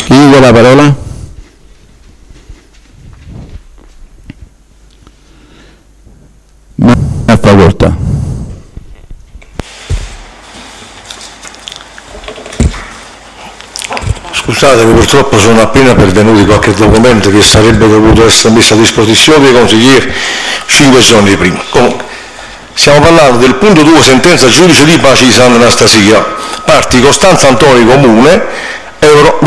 Chi vuole la parola? A facoltà. Scusatemi, purtroppo sono appena pervenuti qualche documento che sarebbe dovuto essere messo a disposizione dei consiglieri 5 giorni prima. Comunque, stiamo parlando del punto 2, sentenza giudice di pace di Sant'Anastasia, parti Costanzo Antoni Comune, euro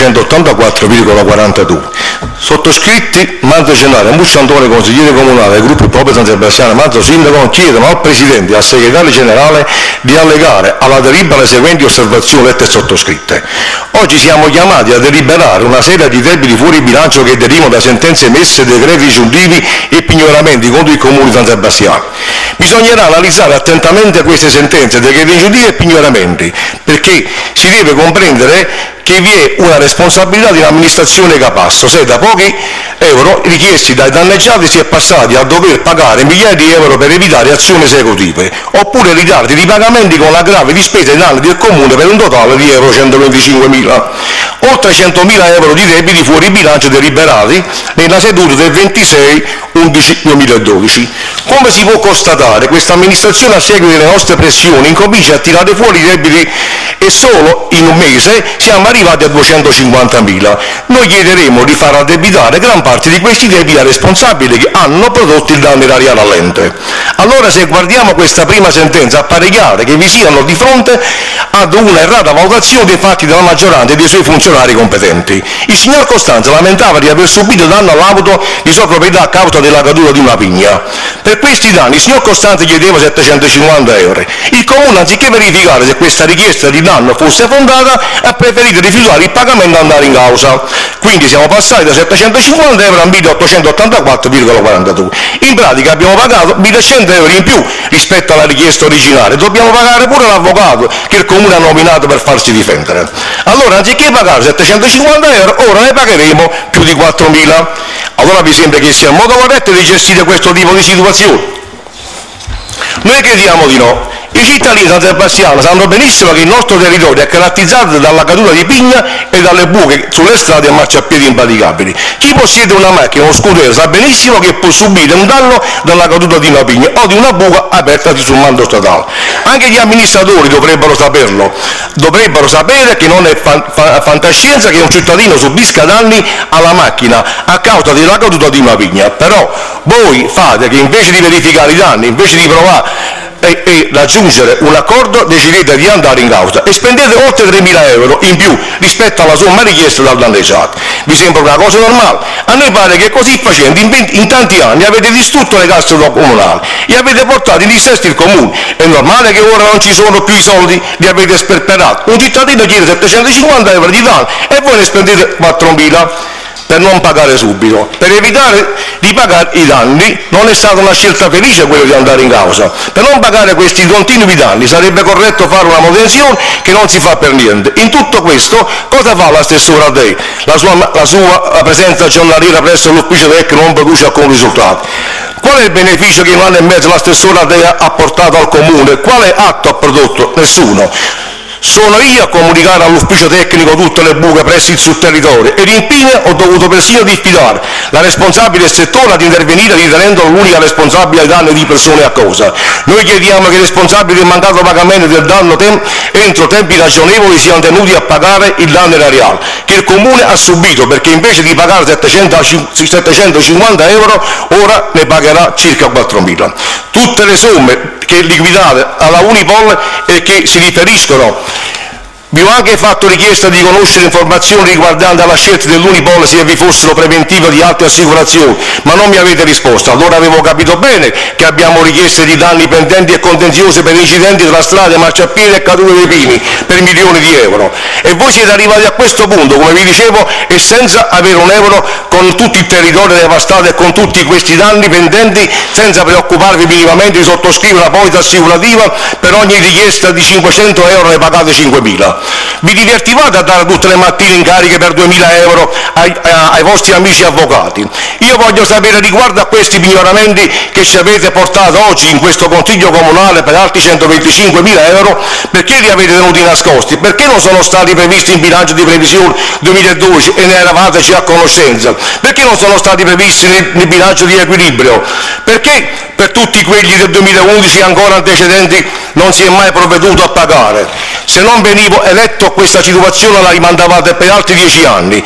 1884,42. Sottoscritti Manzo Gennaro, Muccio Antone, consigliere comunale del gruppo Popolo San Sebastiano, Manzo sindaco, chiedono al Presidente e al Segretario Generale di allegare alla delibera le seguenti osservazioni lette e sottoscritte. Oggi siamo chiamati a deliberare una serie di debiti fuori bilancio che derivano da sentenze emesse, decreti ingiuntivi e pignoramenti contro il Comune di San Sebastiano. Bisognerà analizzare attentamente queste sentenze, decreti ingiuntivi e pignoramenti, perché si deve comprendere che vi è una responsabilità di un'amministrazione Capasso, se da pochi euro richiesti dai danneggiati si è passati a dover pagare migliaia di euro per evitare azioni esecutive, oppure ritardi di pagamenti con l'aggravio di spese ai danni del Comune per un totale di euro 125.000, oltre 100.000 euro di debiti fuori bilancio deliberati nella seduta del 26/11/2012. Come si può constatare, questa amministrazione, a seguito delle nostre pressioni, incomincia a tirare fuori i debiti e solo in un mese siamo arrivati a 250.000. Noi chiederemo di far addebitare gran parte di questi debiti ai responsabili che hanno prodotto il danno erariale all'ente. Allora, se guardiamo questa prima sentenza, appare chiaro che vi siano di fronte ad una errata valutazione dei fatti della maggioranza e dei suoi funzionari competenti. Il signor Costanzo lamentava di aver subito danno all'auto di sua proprietà a causa della caduta di una pigna. Per questi danni il signor Costanzo chiedeva 750 euro. Il Comune, anziché verificare se questa richiesta di danno fosse fondata, ha preferito rifiutare il pagamento e andare in causa. Quindi siamo passati da 750 euro a 1884,42. In pratica abbiamo pagato 1.100 euro in più rispetto alla richiesta originale. Dobbiamo pagare pure l'avvocato che il Comune ha nominato per farsi difendere. Allora, anziché pagare 750 euro, ora ne pagheremo più di 4.000. Allora vi sembra che sia il modo corretto di gestire questo tipo di situazioni? Noi crediamo di no. I cittadini di San Sebastiano sanno benissimo che il nostro territorio è caratterizzato dalla caduta di pigna e dalle buche sulle strade e marciapiedi impraticabili. Chi possiede una macchina o uno scooter sa benissimo che può subire un danno dalla caduta di una pigna o di una buca aperta sul mando stradale. Anche gli amministratori dovrebbero saperlo, dovrebbero sapere che non è fantascienza che un cittadino subisca danni alla macchina a causa della caduta di una pigna. Però voi fate che invece di verificare i danni, invece di provare e raggiungere un accordo, decidete di andare in causa e spendete oltre 3.000 euro in più rispetto alla somma richiesta dal danneggiato. Vi sembra una cosa normale? A noi pare che così facendo in tanti anni avete distrutto le casse comunali e avete portato in dissesto il Comune. È normale che ora non ci sono più i soldi, li avete sperperati. Un cittadino chiede 750 euro di danno e voi ne spendete 4.000 per non pagare subito. Per evitare di pagare i danni non è stata una scelta felice quello di andare in causa. Per non pagare questi continui danni sarebbe corretto fare una manutenzione che non si fa per niente. In tutto questo cosa fa l'assessore Dei? La sua presenza giornaliera presso l'ufficio tecnico non produce alcun risultato. Qual è il beneficio che in un anno e mezzo l'assessore Dei ha portato al Comune? Quale atto ha prodotto? Nessuno. Sono io a comunicare all'ufficio tecnico tutte le buche prese sul territorio ed infine ho dovuto persino diffidare la responsabile del settore ad intervenire ritenendolo l'unica responsabile ai danni di persone a causa. Noi chiediamo che i responsabili del mancato pagamento del danno entro tempi ragionevoli siano tenuti a pagare il danno erariale che il Comune ha subito, perché invece di pagare 750 euro ora ne pagherà circa 4.000. Tutte le somme che liquidate alla Unipol e che si riferiscono. Vi ho anche fatto richiesta di conoscere informazioni riguardanti la scelta dell'Unipol se vi fossero preventive di altre assicurazioni, ma non mi avete risposto. Allora avevo capito bene che abbiamo richieste di danni pendenti e contenziosi per incidenti tra strade, marciapiedi e cadute dei pini per milioni di euro. E voi siete arrivati a questo punto, come vi dicevo, e senza avere un euro, con tutto il territorio devastato e con tutti questi danni pendenti, senza preoccuparvi minimamente di sottoscrivere una polizza assicurativa per ogni richiesta di 500 euro ne pagate 5.000. Vi divertivate a dare tutte le mattine incariche per 2.000 euro ai vostri amici avvocati? Io voglio sapere riguardo a questi pignoramenti che ci avete portato oggi in questo Consiglio Comunale per altri 125.000 euro, perché li avete tenuti nascosti? Perché non sono stati previsti in bilancio di previsione 2012 e ne eravate già a conoscenza? Perché non sono stati previsti nel bilancio di equilibrio? Perché per tutti quelli del 2011 ancora antecedenti non si è mai provveduto a pagare? Se non venivo eletto questa situazione la rimandavate per altri 10 anni,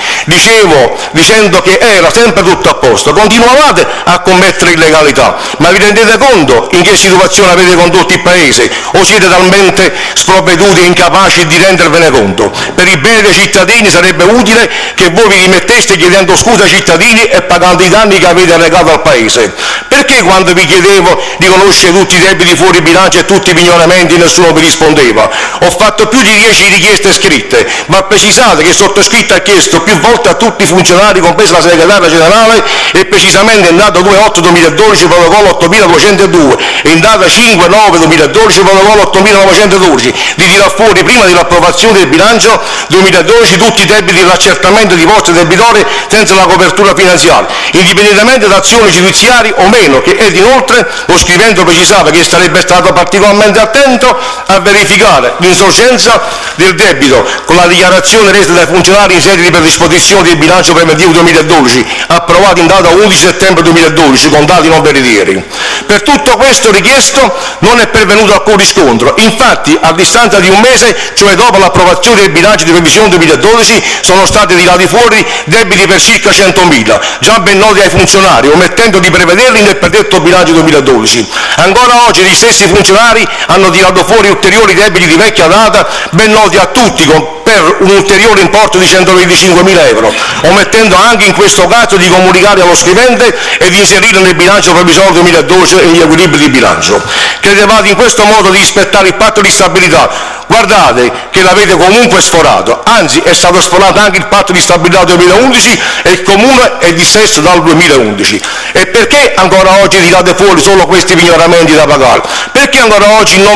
dicendo che era sempre tutto a posto. Continuavate a commettere illegalità, ma vi rendete conto in che situazione avete condotto il Paese? O siete talmente sprovveduti e incapaci di rendervene conto? Per il bene dei cittadini sarebbe utile che voi vi rimetteste chiedendo scusa ai cittadini e pagando i danni che avete arrecato al Paese. Perché quando vi chiedevo di conoscere tutti i debiti fuori bilancio e tutti i pignoramenti nessuno vi rispondeva? Ho fatto più di 10 richieste scritte, ma precisate che il sottoscritto ha chiesto più volte a tutti i funzionari, compresa la segretaria generale, e precisamente in data 2/8/2012 protocollo 8202 e in data 5/9/2012 protocollo 8912, di tirar fuori prima dell'approvazione del bilancio 2012 tutti i debiti dell'accertamento di vostri debitori senza la copertura finanziaria, indipendentemente da azioni giudiziarie o meno, ed inoltre lo scrivendo precisava che sarebbe stato particolarmente attento a verificare l'insorgenza del debito con la dichiarazione resa dai funzionari in sede di predisposizione del bilancio preventivo 2012, approvato in data 11 settembre 2012, con dati non veritieri. Per tutto questo richiesto non è pervenuto alcun riscontro. Infatti, a distanza di un mese, cioè dopo l'approvazione del bilancio di previsione 2012, sono stati tirati fuori debiti per circa 100.000, già ben noti ai funzionari, omettendo di prevederli nel predetto bilancio 2012. Ancora oggi gli stessi funzionari hanno tirato fuori ulteriori debiti di vecchia data, ben noti a tutti, per un ulteriore importo di 125.000 euro, omettendo anche in questo caso di comunicare allo scrivente e di inserire nel bilancio provvisorio 2012 e gli equilibri di bilancio. Credevate in questo modo di rispettare il patto di stabilità? Guardate che l'avete comunque sforato, anzi è stato sforato anche il patto di stabilità 2011 e il Comune è dissesto dal 2011. E perché ancora oggi tirate fuori solo questi pignoramenti da pagare? Perché ancora oggi non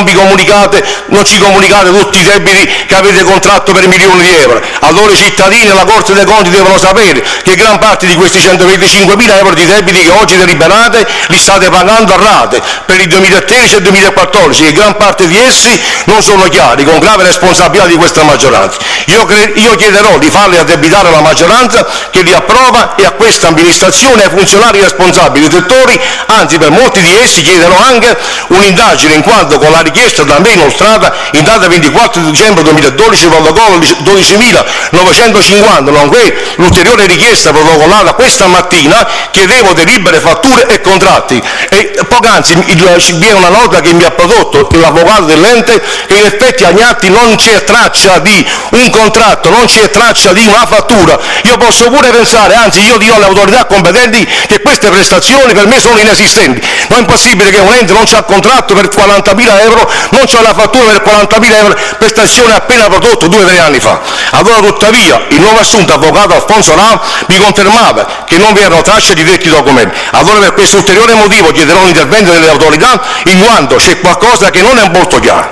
ci comunicate tutti i debiti che avete contratto per milioni di euro? Allora i cittadini e la Corte dei Conti devono sapere che gran parte di questi 125.000 euro di debiti che oggi deliberate li state pagando a rate per il 2013 e il 2014 e gran parte di essi non sono chiari, con grave responsabilità di questa maggioranza. Io chiederò di farli addebitare alla maggioranza che li approva e a questa amministrazione e ai funzionari responsabili dei settori, anzi per molti di essi chiederò anche un'indagine, in quanto con la richiesta da me inoltrata in data 24 dicembre 2012 protocollo 12.950, nonché l'ulteriore richiesta protocollata questa mattina, chiedevo delibere, fatture e contratti. E poc'anzi vi è una nota che mi ha prodotto l'avvocato dell'ente che in effetti agli atti non c'è traccia di un contratto, non c'è traccia di una fattura. Io posso pure pensare, anzi io dirò alle autorità competenti che queste prestazioni per me sono inesistenti. Non è possibile che un ente non c'ha contratto per 40.000 euro, non c'ha la fattura per 40.000 euro, prestazione appena prodotto 2 o 3 anni fa. Allora tuttavia il nuovo assunto avvocato Alfonso Rao mi confermava che non vi erano tracce di detti documenti. Allora per questo ulteriore motivo chiederò l'intervento delle autorità, in quanto c'è qualcosa che non è molto chiaro.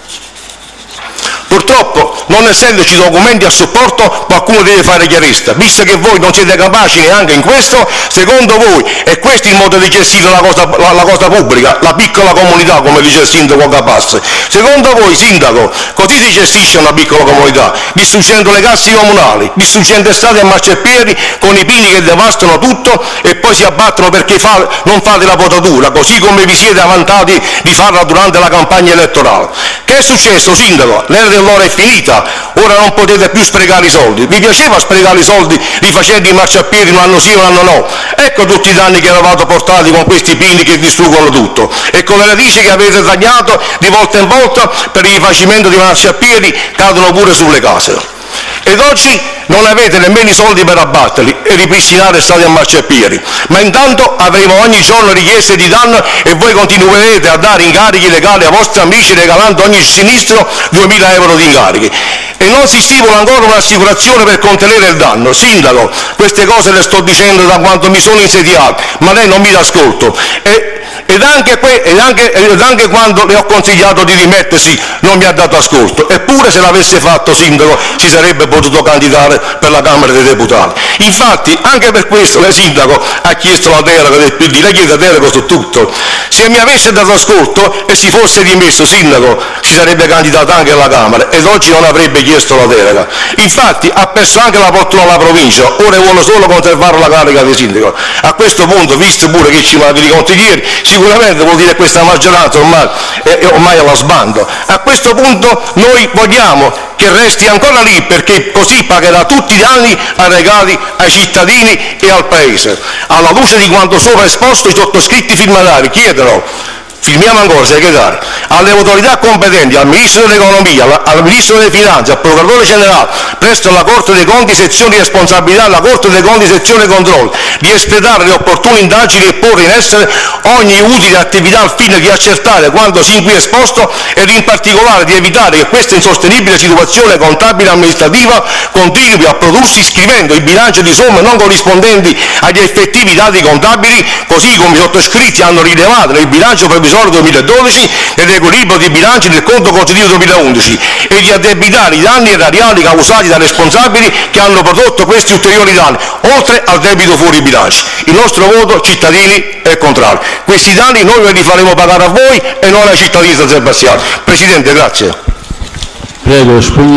Purtroppo, non essendoci documenti a supporto, qualcuno deve fare chiarezza. Visto che voi non siete capaci neanche in questo, secondo voi è questo il modo di gestire la cosa pubblica, la piccola comunità, come dice il sindaco Capasse? Secondo voi, sindaco, così si gestisce una piccola comunità, distruggendo le casse comunali, distruggendo strade e marciapiedi con i pini che devastano tutto e poi si abbattono perché non fate la potatura, così come vi siete vantati di farla durante la campagna elettorale. Che è successo, sindaco? L'era dell'ora è finita, ora non potete più sprecare i soldi. Vi piaceva sprecare i soldi rifacendo i marciapiedi un anno sì e un anno no? Ecco tutti i danni che eravate portati con questi pini che distruggono tutto e con le radici che avete tagliato di volta in volta per il rifacimento di marciapiedi cadono pure sulle case. Ed oggi non avete nemmeno i soldi per abbatterli e ripristinare strade e marciapiedi, ma intanto avremo ogni giorno richieste di danno e voi continuerete a dare incarichi legali ai vostri amici regalando ogni sinistro 2.000 euro di incarichi. E non si stipula ancora un'assicurazione per contenere il danno. Sindaco, queste cose le sto dicendo da quando mi sono insediato, ma lei non mi dà ascolto. ed anche quando le ho consigliato di dimettersi non mi ha dato ascolto, eppure se l'avesse fatto sindaco si sarebbe potuto candidare per la Camera dei Deputati. Infatti anche per questo lei sindaco ha chiesto la delega del PD, lei chiede delega su tutto. Se mi avesse dato ascolto e si fosse dimesso sindaco si sarebbe candidato anche alla Camera ed oggi non avrebbe chiesto la delega. Infatti ha perso anche la poltrona alla provincia, ora vuole solo conservare la carica di sindaco. A questo punto, visto pure che ci manca di consiglieri, sicuramente vuol dire che questa maggioranza ormai è allo sbando. A questo punto noi vogliamo che resti ancora lì, perché così pagherà tutti i danni arrecati ai cittadini e al Paese. Alla luce di quanto sopra esposto, i sottoscritti firmatari chiedono, firmiamo ancora, segretario, alle autorità competenti, al Ministro dell'Economia, al Ministro delle Finanze, al Procuratore Generale, presso la Corte dei Conti, sezione di responsabilità, la Corte dei Conti, sezione controllo, di espletare le opportune indagini e porre in essere ogni utile attività al fine di accertare quanto sin qui esposto ed in particolare di evitare che questa insostenibile situazione contabile e amministrativa continui a prodursi, scrivendo i bilanci di somme non corrispondenti agli effettivi dati contabili, così come i sottoscritti hanno rilevato nel bilancio provvisorio 2012 ed equilibrio di bilanci del conto consuntivo 2011, e di addebitare i danni erariali causati dai responsabili che hanno prodotto questi ulteriori danni, oltre al debito fuori bilanci. Il nostro voto, cittadini, è contrario. Questi danni noi ve li faremo pagare a voi e non ai cittadini di San Sebastiano. Presidente, grazie. Prego,